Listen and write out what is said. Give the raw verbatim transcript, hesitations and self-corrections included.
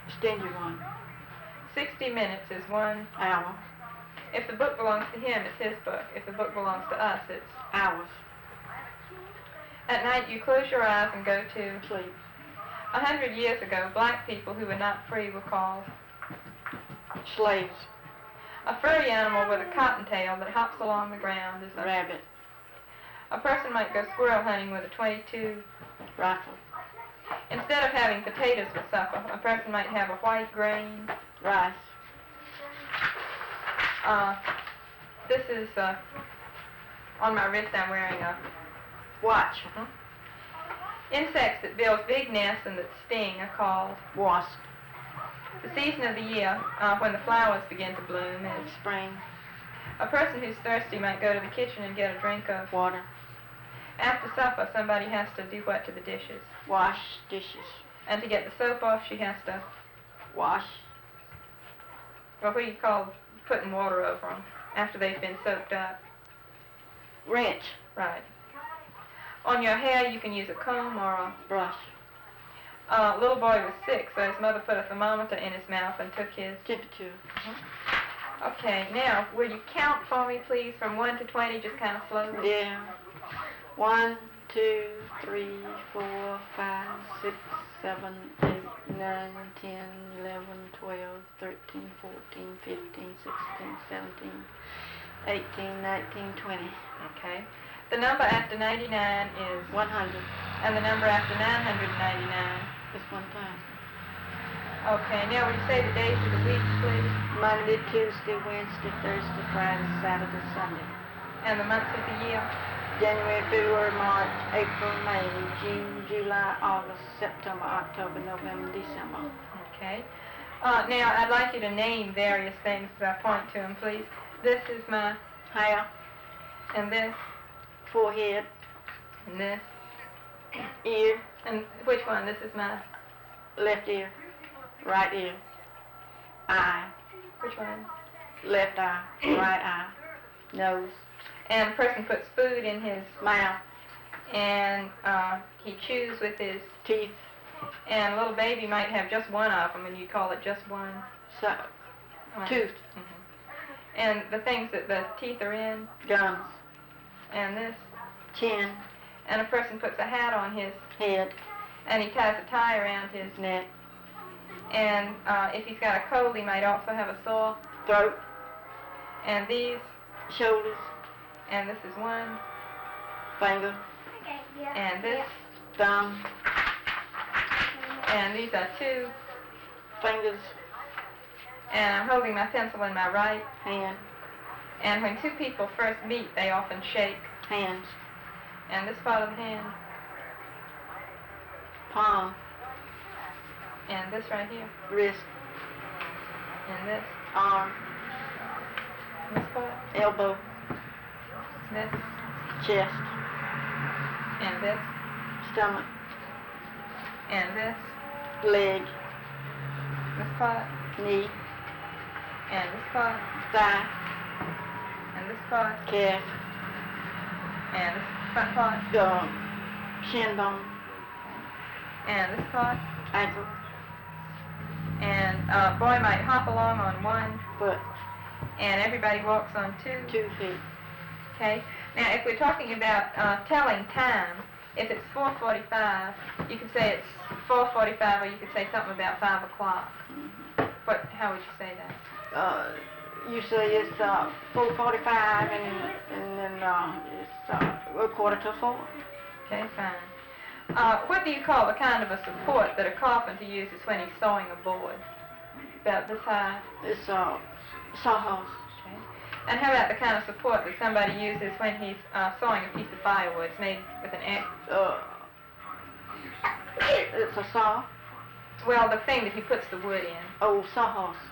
Extend your one. Sixty minutes is one Hour. If the book belongs to him, it's his book. If the book belongs to us, it's Hours. At night, you close your eyes and go to Sleep. A hundred years ago, black people who were not free were called Slaves. A furry animal with a cottontail that hops along the ground is a Rabbit. A person might go squirrel hunting with a twenty-two Rifle. Instead of having potatoes for supper, a person might have a white grain. Rice. Uh, this is uh, on my wrist. I'm wearing a Watch. uh-huh. Insects that build big nests and that sting are called Wasp. The season of the year uh, when the flowers begin to bloom is Spring. A person who's thirsty might go to the kitchen and get a drink of Water. After supper, somebody has to do what to the dishes? Wash dishes. And to get the soap off, she has to, Wash. well, what do you call putting water over them after they've been soaked up? Rinse. Right. On your hair, you can use a comb or a Brush. A uh, little boy was sick, so his mother put a thermometer in his mouth and took his Temperature. Okay, now, will you count for me, please, from one to twenty, just kind of slowly? Yeah. One, two, three, four, five, six, seven, eight, nine, ten, eleven, twelve, thirteen, fourteen, fifteen, sixteen, seventeen, eighteen, nineteen, twenty. Okay. The number after ninety-nine is one hundred. And the number after nine hundred ninety-nine is one thousand. Okay, now will you say the days of the week, please? Monday, Tuesday, Wednesday, Thursday, Friday, Saturday, Sunday. And the months of the year? January, February, March, April, May, June, July, August, September, October, November, December. Okay. Uh, now, I'd like you to name various things as I point to them, please. This is my hair. And this? Forehead. And this? Ear. And which one? This is my left ear. Right ear. Eye. Which one? Left eye. Right eye. Nose. And a person puts food in his mouth. And uh, he chews with his teeth. And a little baby might have just one of them, and you call it just one. So, one. Tooth. Mm-hmm. And the things that the teeth are in? Gums. And this? Chin. And a person puts a hat on his head. And he ties a tie around his neck. And uh, if he's got a cold, he might also have a sore throat. And these? Shoulders. And this is one. Finger. And this? Thumb. And these are two. Fingers. And I'm holding my pencil in my right hand. And when two people first meet, they often shake hands. And this part of the hand? Palm. And this right here? Wrist. And this? Arm. And this part? Elbow. This? Chest. And this? Stomach. And this? Leg. This part? Knee. And this part? Thigh. And this part? Calf. And this front part? Gum. Shin bone. And this part? Ankle. And a boy might hop along on one foot. And everybody walks on two? Two feet. Okay. Now, if we're talking about uh, telling time, if it's four forty-five, you could say it's four forty-five, or you could say something about five o'clock. Mm-hmm. What? How would you say that? Uh, you say it's uh, four forty-five, and and then uh, it's uh, a quarter to four. Okay, fine. Uh, what do you call the kind of a support that a carpenter uses when he's sawing a board? About this high? It's a uh, sawhorse. Okay. And how about the kind of support that somebody uses when he's uh, sawing a piece of firewood? It's made with an X. Uh, it's a saw. Well, the thing that he puts the wood in. Oh, sawhorse.